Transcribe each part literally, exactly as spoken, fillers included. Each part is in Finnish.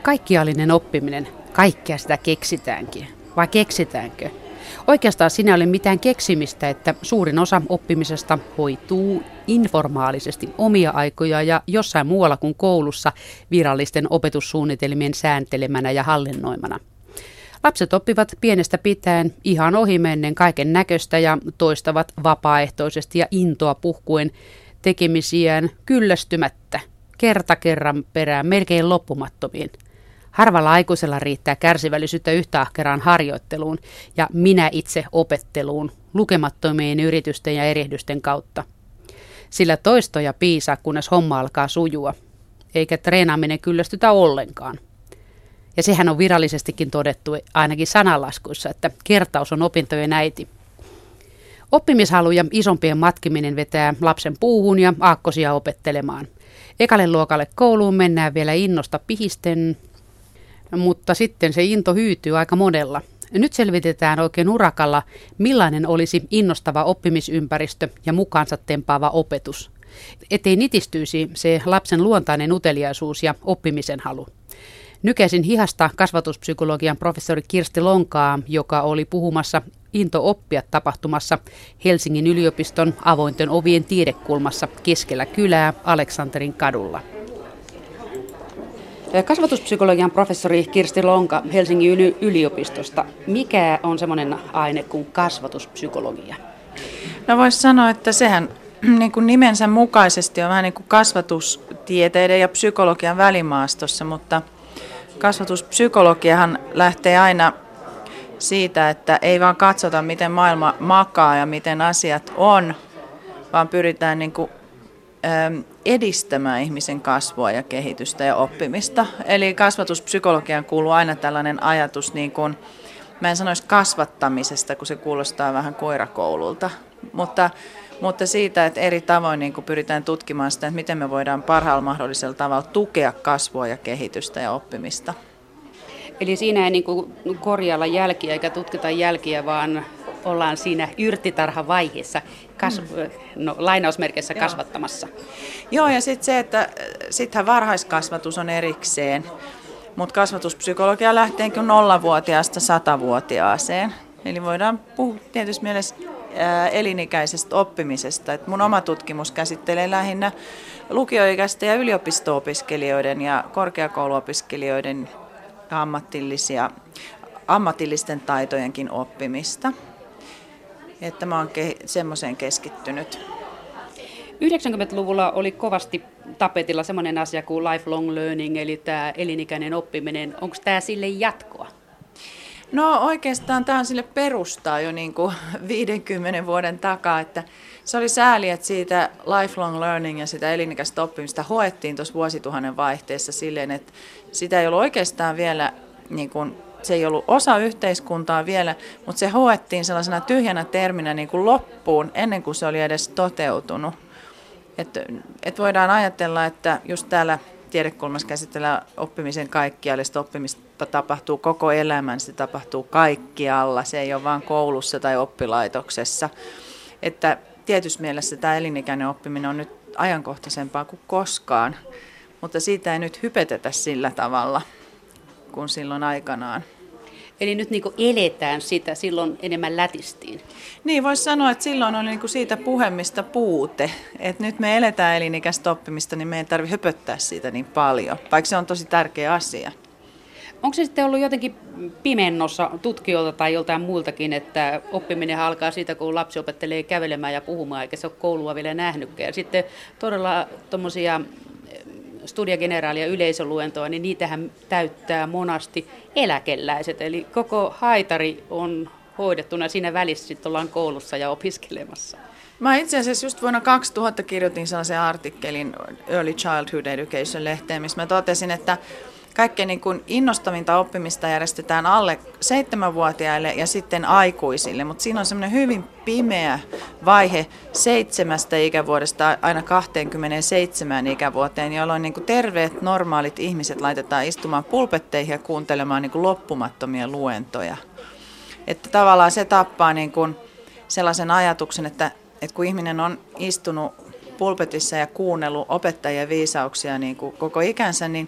Kaikkiallinen oppiminen, kaikkea sitä keksitäänkin. Vai keksitäänkö? Oikeastaan siinä ei ole mitään keksimistä, että suurin osa oppimisesta hoituu informaalisesti omia aikoja ja jossain muualla kuin koulussa virallisten opetussuunnitelmien sääntelemänä ja hallinnoimana. Lapset oppivat pienestä pitäen ihan ohimennen kaiken näköistä ja toistavat vapaaehtoisesti ja intoa puhkuen tekemisiään kyllästymättä, kerta kerran perään melkein loppumattomiin. Harvalla aikuisella riittää kärsivällisyyttä yhtä ahkeraan harjoitteluun ja minä itse opetteluun lukemattomien yritysten ja erehdysten kautta. Sillä toistoja piisaa, kunnes homma alkaa sujua, eikä treenaaminen kyllästytä ollenkaan. Ja sehän on virallisestikin todettu ainakin sananlaskuissa, että kertaus on opintojen äiti. Oppimishalu ja isompien matkiminen vetää lapsen puuhun ja aakkosia opettelemaan. Ekalle luokalle kouluun mennään vielä innosta pihisten, mutta sitten se into hyytyy aika monella. Nyt selvitetään oikein urakalla, millainen olisi innostava oppimisympäristö ja mukaansa tempaava opetus. Ettei nitistyisi se lapsen luontainen uteliaisuus ja oppimisen halu. Nykäisin hihasta kasvatuspsykologian professori Kirsti Lonkaa, joka oli puhumassa Into oppia -tapahtumassa Helsingin yliopiston avointen ovien tiedekulmassa keskellä kylää Aleksanterin kadulla. Kasvatuspsykologian professori Kirsti Lonka Helsingin yliopistosta. Mikä on semmoinen aine kuin kasvatuspsykologia? No voisi sanoa, että sehän niin kuin nimensä mukaisesti on vähän niin kuin kasvatustieteiden ja psykologian välimaastossa, mutta kasvatuspsykologiahan lähtee aina siitä, että ei vaan katsota, miten maailma makaa ja miten asiat on, vaan pyritään niin kuin edistämään ihmisen kasvua ja kehitystä ja oppimista. Eli kasvatuspsykologiaan kuuluu aina tällainen ajatus, niin kuin, mä en sanoisi kasvattamisesta, kun se kuulostaa vähän koirakoululta, mutta, mutta siitä, että eri tavoin niin kuin pyritään tutkimaan sitä, että miten me voidaan parhaalla mahdollisella tavalla tukea kasvua ja kehitystä ja oppimista. Eli siinä ei niin kuin korjailla jälkiä eikä tutkita jälkiä, vaan ollaan siinä yrttitarhavaiheessa, kasv- no, lainausmerkeissä kasvattamassa. Joo, ja sitten se, että sittenhän varhaiskasvatus on erikseen, mutta kasvatuspsykologia lähtee nollavuotiaasta satavuotiaaseen. Eli voidaan puhua tietysti mielessä ää, elinikäisestä oppimisesta. Et mun oma tutkimus käsittelee lähinnä lukioikäisten ja yliopisto-opiskelijoiden ja korkeakouluopiskelijoiden ammatillisia, ammatillisten taitojenkin oppimista. Että mä oon ke- semmoiseen keskittynyt. yhdeksänkymmentäluvulla oli kovasti tapetilla semmoinen asia kuin lifelong learning, eli tämä elinikäinen oppiminen. Onko tämä sille jatkoa? No oikeastaan tämä on sille perustaa jo niin kuin viidenkymmenen vuoden takaa, että se oli sääli, että siitä lifelong learning ja sitä elinikäistä oppimista hoettiin tuossa vuosituhannen vaihteessa silleen, että sitä ei ollut oikeastaan vielä niin kuin se ei ollut osa yhteiskuntaa vielä, mutta se hoettiin sellaisena tyhjänä terminä niin kuin loppuun ennen kuin se oli edes toteutunut. Et, et voidaan ajatella, että just täällä tiedekulmassa käsitellään oppimisen kaikkiallista oppimista tapahtuu koko elämän, se tapahtuu kaikkialla, se ei ole vain koulussa tai oppilaitoksessa. Että tietyssä mielessä tämä elinikäinen oppiminen on nyt ajankohtaisempaa kuin koskaan, mutta siitä ei nyt hypetetä sillä tavalla kuin silloin aikanaan. Eli nyt niin kuin eletään sitä, silloin enemmän lätistiin. Niin, voisi sanoa, että silloin oli niin kuin siitä puhemista puute. Että nyt me eletään elinikäistä oppimista, niin me ei tarvitse höpöttää siitä niin paljon, vaikka se on tosi tärkeä asia. Onko se sitten ollut jotenkin pimennossa tutkijoilta tai joltain muultakin, että oppiminen alkaa siitä, kun lapsi opettelee kävelemään ja puhumaan, eikä se ole koulua vielä nähnytkään. Sitten todella tuommoisia Studia Generaalia yleisöluentoa, niin niitähän täyttää monasti eläkeläiset. Eli koko haitari on hoidettuna siinä välissä, sitten ollaan koulussa ja opiskelemassa. Mä itse asiassa just vuonna kaksituhatta kirjoitin sellaisen artikkelin Early Childhood Education-lehteen, missä mä totesin, että kaikkein niin kuin innostavinta oppimista järjestetään alle seitsemänvuotiaille ja sitten aikuisille, mutta siinä on semmoinen hyvin pimeä vaihe seitsemästä ikävuodesta aina kaksikymmentäseitsemän ikävuoteen, jolloin niin kuin terveet, normaalit ihmiset laitetaan istumaan pulpetteihin ja kuuntelemaan niin kuin loppumattomia luentoja. Että tavallaan se tappaa niin kuin sellaisen ajatuksen, että, että kun ihminen on istunut pulpetissa ja kuunnellut opettajien viisauksia niin kuin koko ikänsä, niin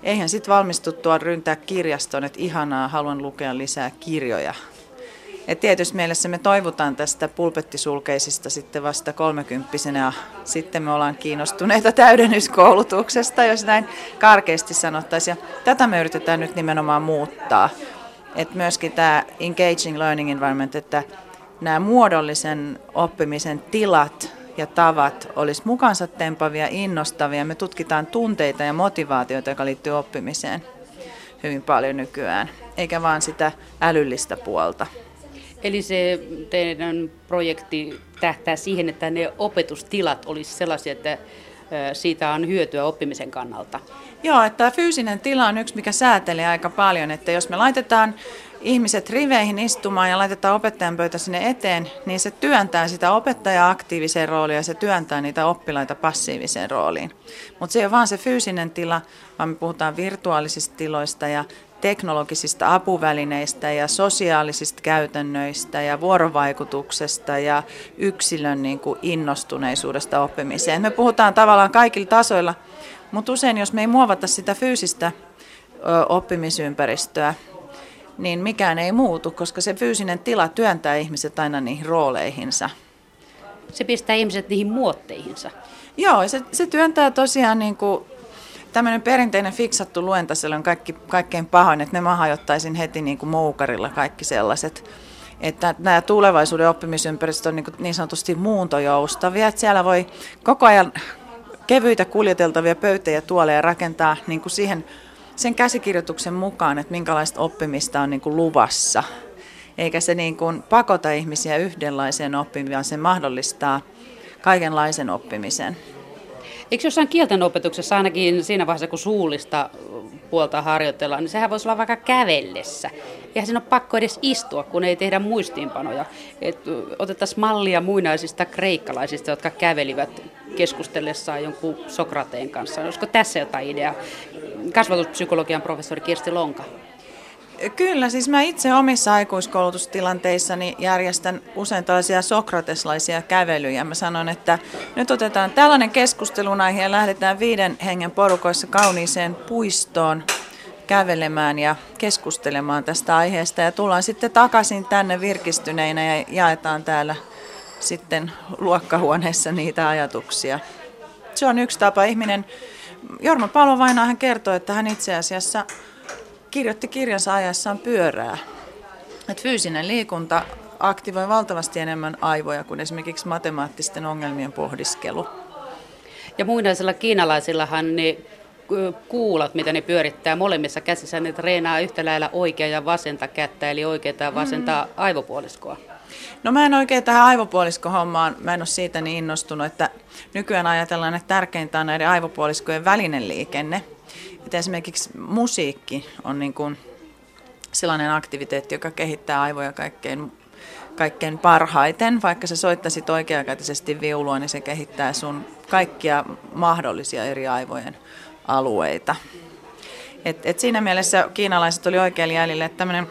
eihän sitten valmistuttua ryntää kirjastoon, että ihanaa, haluan lukea lisää kirjoja. Et tietysti mielessä me toivotaan tästä pulpettisulkeisista sitten vasta kolmekymppisenä ja sitten me ollaan kiinnostuneita täydennyskoulutuksesta, jos näin karkeasti sanottaisiin. Ja tätä me yritetään nyt nimenomaan muuttaa. Et myöskin tämä engaging learning environment, että nämä muodollisen oppimisen tilat ja tavat olisi mukansa tempavia, innostavia. Me tutkitaan tunteita ja motivaatioita, joka liittyy oppimiseen hyvin paljon nykyään, eikä vaan sitä älyllistä puolta. Eli se teidän projekti tähtää siihen, että ne opetustilat olisi sellaisia, että siitä on hyötyä oppimisen kannalta. Joo, että fyysinen tila on yksi, mikä säätelee aika paljon, että jos me laitetaan ihmiset riveihin istumaan ja laitetaan opettajan pöytä sinne eteen, niin se työntää sitä opettajaa aktiiviseen rooliin ja se työntää niitä oppilaita passiiviseen rooliin. Mutta se ei ole vaan se fyysinen tila, vaan me puhutaan virtuaalisista tiloista ja teknologisista apuvälineistä ja sosiaalisista käytännöistä ja vuorovaikutuksesta ja yksilön niin kuin innostuneisuudesta oppimiseen. Me puhutaan tavallaan kaikilla tasoilla, mutta usein jos me ei muovata sitä fyysistä oppimisympäristöä, niin mikään ei muutu, koska se fyysinen tila työntää ihmiset aina niihin rooleihinsa. Se pistää ihmiset niihin muotteihinsa. Joo, se, se työntää tosiaan niin kuin tämmöinen perinteinen fiksattu luenta, siellä on kaikki, kaikkein pahoin, että ne mä hajottaisin heti niin kuin moukarilla kaikki sellaiset. Että nämä tulevaisuuden oppimisympäristöt on niin, kuin niin sanotusti muuntojoustavia, että siellä voi koko ajan kevyitä kuljeteltavia pöytiä ja tuoleja rakentaa niin kuin siihen, sen käsikirjoituksen mukaan, että minkälaista oppimista on niin kuin luvassa. Eikä se niin kuin pakota ihmisiä yhdenlaiseen oppimiseen, vaan se mahdollistaa kaikenlaisen oppimisen. Eikö jossain kielten opetuksessa ainakin siinä vaiheessa, kun suullista puolta harjoitellaan, niin sehän voisi olla vaikka kävellessä. Eihän siinä ole pakko edes istua, kun ei tehdä muistiinpanoja. Et otettaisiin mallia muinaisista kreikkalaisista, jotka kävelivät keskustellessaan jonkun Sokrateen kanssa. Olisiko tässä jotain ideaa? Kasvatuspsykologian professori Kirsti Lonka. Kyllä, siis mä itse omissa aikuiskoulutustilanteissani järjestän usein tällaisia sokrateslaisia kävelyjä. Mä sanon, että nyt otetaan tällainen keskustelun aihe ja lähdetään viiden hengen porukoissa kauniiseen puistoon kävelemään ja keskustelemaan tästä aiheesta. Ja tullaan sitten takaisin tänne virkistyneinä ja jaetaan täällä sitten luokkahuoneessa niitä ajatuksia. Se on yksi tapa. Ihminen, Jorma Palovainaa hän kertoo, että hän itse asiassa kirjoitti kirjansa ajassaan pyörää. Et fyysinen liikunta aktivoi valtavasti enemmän aivoja kuin esimerkiksi matemaattisten ongelmien pohdiskelu. Ja muinaisilla kiinalaisillahan ne kuulat, mitä ne pyörittää molemmissa käsissä, ne treenaa yhtä lailla oikea ja vasenta kättä, eli oikeaa ja vasenta mm. aivopuoliskoa. No mä en oikein tähän aivopuoliskohommaan, mä en ole siitä niin innostunut, että nykyään ajatellaan, että tärkeintä on näiden aivopuoliskojen välinen liikenne. Että esimerkiksi musiikki on niin kuin sellainen aktiviteetti, joka kehittää aivoja kaikkein, kaikkein parhaiten. Vaikka sä soittaisit oikeakätisesti viulua, niin se kehittää sun kaikkia mahdollisia eri aivojen alueita. Et, et siinä mielessä kiinalaiset oli oikein jäljellä, että tämmöinen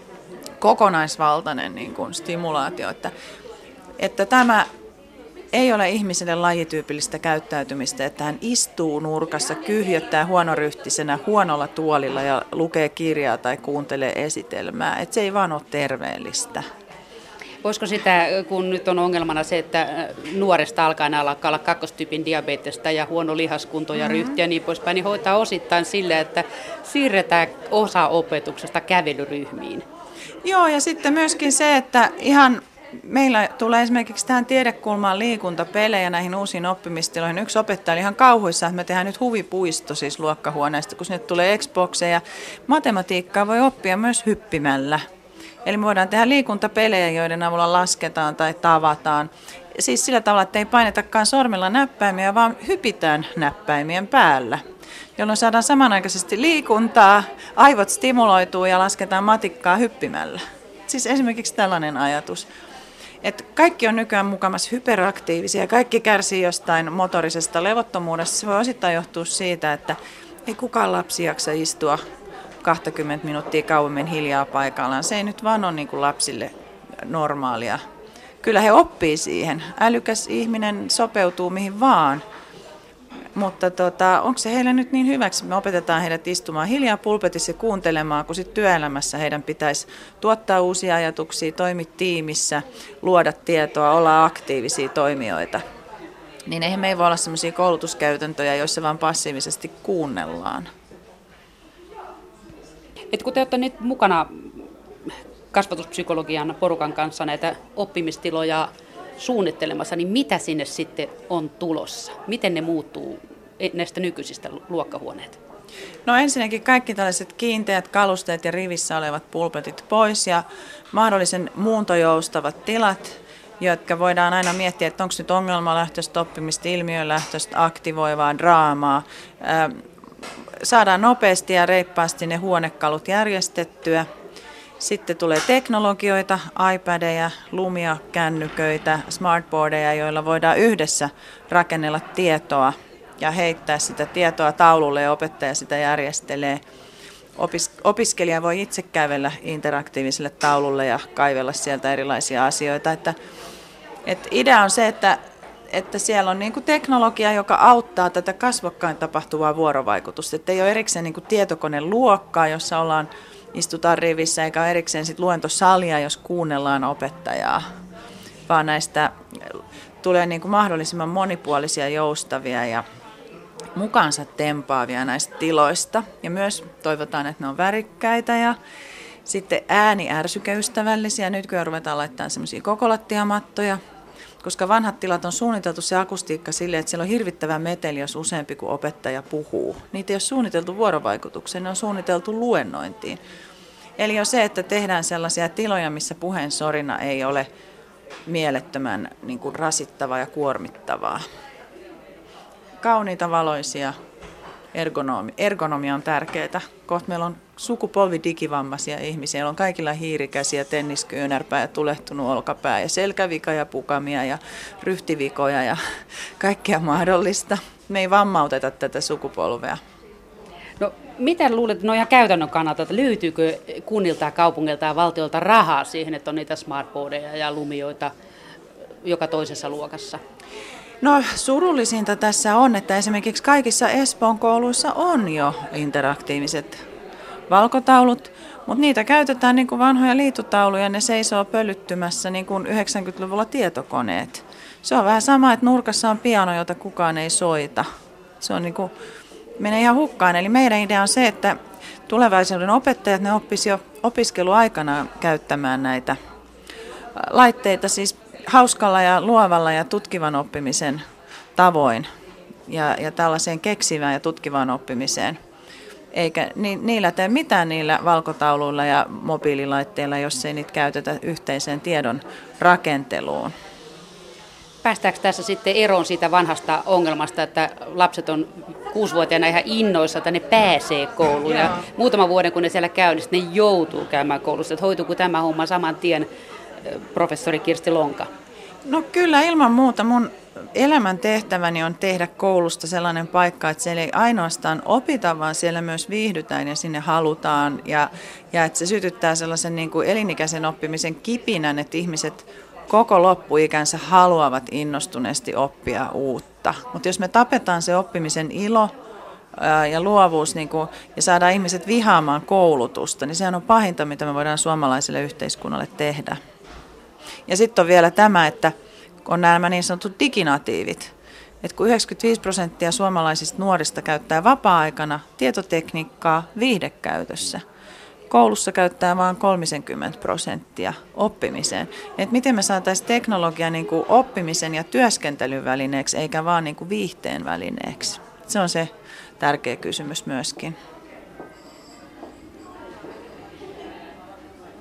kokonaisvaltainen niin kuin stimulaatio, että, että tämä ei ole ihmiselle lajityypillistä käyttäytymistä, että hän istuu nurkassa, kyhjöttää huonoryhtisenä huonolla tuolilla ja lukee kirjaa tai kuuntelee esitelmää. Että se ei vaan ole terveellistä. Voisiko sitä, kun nyt on ongelmana se, että nuoresta alkaen alkaa olla kakkostyypin diabetesta ja huono lihaskunto ja ryhti ja niin poispäin, niin hoitaa osittain sillä, että siirretään osa opetuksesta kävelyryhmiin? Joo, ja sitten myöskin se, että ihan meillä tulee esimerkiksi tähän tiedekulmaan liikuntapelejä näihin uusiin oppimistiloihin. Yksi opettaja oli ihan kauhuissa, että me tehdään nyt huvipuisto siis luokkahuoneesta, kun sinne tulee Xboxeja. Matematiikkaa voi oppia myös hyppimällä. Eli me voidaan tehdä liikuntapelejä, joiden avulla lasketaan tai tavataan. Siis sillä tavalla, että ei painetakaan sormilla näppäimiä, vaan hypitään näppäimien päällä, jolloin saadaan samanaikaisesti liikuntaa, aivot stimuloituu ja lasketaan matikkaa hyppimällä. Siis esimerkiksi tällainen ajatus. Että kaikki on nykyään mukamassa hyperaktiivisia, kaikki kärsii jostain motorisesta levottomuudesta. Se voi osittain johtua siitä, että ei kukaan lapsi jaksa istua kaksikymmentä minuuttia kauemmin hiljaa paikallaan. Se ei nyt vaan ole niin kuin lapsille normaalia. Kyllä he oppii siihen. Älykäs ihminen sopeutuu mihin vaan. mutta tota, onko se heille nyt niin hyväksi, me opetetaan heidät istumaan hiljaa pulpetissa ja kuuntelemaan, kun sitten työelämässä heidän pitäisi tuottaa uusia ajatuksia, toimia tiimissä, luoda tietoa, olla aktiivisia toimijoita. Niin eihän me ei voi olla sellaisia koulutuskäytäntöjä, joissa vaan passiivisesti kuunnellaan. Et kun te olette nyt mukana kasvatuspsykologian porukan kanssa näitä oppimistiloja suunnittelemassa, niin mitä sinne sitten on tulossa? Miten ne muuttuu näistä nykyisistä luokkahuoneet? No ensinnäkin kaikki tällaiset kiinteät kalusteet ja rivissä olevat pulpetit pois ja mahdollisen muuntojoustavat tilat, jotka voidaan aina miettiä, että onko nyt ongelmalähtöistä oppimista, ilmiölähtöistä, aktivoivaa draamaa. Saadaan nopeasti ja reippaasti ne huonekalut järjestettyä. Sitten tulee teknologioita, iPadeja, lumia, kännyköitä, smartboardeja, joilla voidaan yhdessä rakennella tietoa ja heittää sitä tietoa taululle ja opettaja sitä järjestelee. Opis- opiskelija voi itse kävellä interaktiiviselle taululle ja kaivella sieltä erilaisia asioita. Että, että idea on se, että, että siellä on niin kuin teknologia, joka auttaa tätä kasvokkain tapahtuvaa vuorovaikutusta. Että ei ole erikseen niin kuin tietokoneluokkaa, jossa ollaan, istutaan rivissä, eikä ole erikseen sit luentosalia, jos kuunnellaan opettajaa, vaan näistä tulee niin kuin mahdollisimman monipuolisia, joustavia ja mukaansa tempaavia näistä tiloista. Ja myös toivotaan, että ne on värikkäitä ja sitten ääniärsykeystävällisiä. Nyt kun ruvetaan laittamaan semmoisia kokolattiamattoja, koska vanhat tilat on suunniteltu se akustiikka silleen, että siellä on hirvittävä meteli, jos useampi kuin opettaja puhuu. Niitä ei ole suunniteltu vuorovaikutukseen, ne on suunniteltu luennointiin. Eli on se, että tehdään sellaisia tiloja, missä puheen sorina ei ole mielettömän niin kuin rasittavaa ja kuormittavaa. Kauniita, valoisia, ergonomi. ergonomia on tärkeää. Kohta meillä on sukupolvi digivammaisia ihmisiä, joilla on kaikilla hiirikäsiä, tenniskyynärpää ja tulehtunut olkapää ja selkävika ja pukamia ja ryhtivikoja ja kaikkea mahdollista. Me ei vammauteta tätä sukupolvea. No, miten luulet, no ihan käytännön kannalta, että löytyykö kunnilta ja kaupungilta ja valtiolta rahaa siihen, että on niitä smartboardeja ja lumioita joka toisessa luokassa? No surullisinta tässä on, että esimerkiksi kaikissa Espoon kouluissa on jo interaktiiviset valkotaulut, mutta niitä käytetään niin kuin vanhoja liitutauluja, ne seisoo pölyttymässä niin kuin yhdeksänkymmentäluvulla tietokoneet. Se on vähän sama, että nurkassa on piano, jota kukaan ei soita. Se on niin kuin, menee ihan hukkaan. Eli meidän idea on se, että tulevaisuuden opettajat ne oppisi jo opiskeluaikana käyttämään näitä laitteita, siis hauskalla ja luovalla ja tutkivan oppimisen tavoin ja, ja tällaiseen keksivään ja tutkivaan oppimiseen. Eikä ni, niillä tee mitään niillä valkotauluilla ja mobiililaitteilla, jos ei niitä käytetä yhteiseen tiedon rakenteluun. Päästäänkö tässä sitten eroon siitä vanhasta ongelmasta, että lapset on kuusivuotiaana ihan innoissa, että ne pääsee kouluun. Ja muutaman vuoden, kun ne siellä käy, niin ne joutuu käymään koulussa. Että hoituuko tämä homma saman tien, professori Kirsti Lonka? No kyllä, ilman muuta. Mun elämän tehtäväni on tehdä koulusta sellainen paikka, että siellä ei ainoastaan opita, vaan siellä myös viihdytään ja sinne halutaan. Ja, ja että se sytyttää sellaisen niin kuin elinikäisen oppimisen kipinän, että ihmiset koko loppuikänsä haluavat innostuneesti oppia uutta. Mutta jos me tapetaan se oppimisen ilo ää, ja luovuus niin kun, ja saadaan ihmiset vihaamaan koulutusta, niin sehän on pahinta, mitä me voidaan suomalaiselle yhteiskunnalle tehdä. Ja sitten on vielä tämä, että on nämä niin sanotut diginatiivit. Et kun yhdeksänkymmentäviisi prosenttia suomalaisista nuorista käyttää vapaa-aikana tietotekniikkaa viihdekäytössä, koulussa käyttää vain kolmekymmentä prosenttia oppimiseen. Et miten me saataisiin teknologia niin kuin oppimisen ja työskentelyn välineeksi, eikä vaan niin kuin viihteen välineeksi. Se on se tärkeä kysymys myöskin.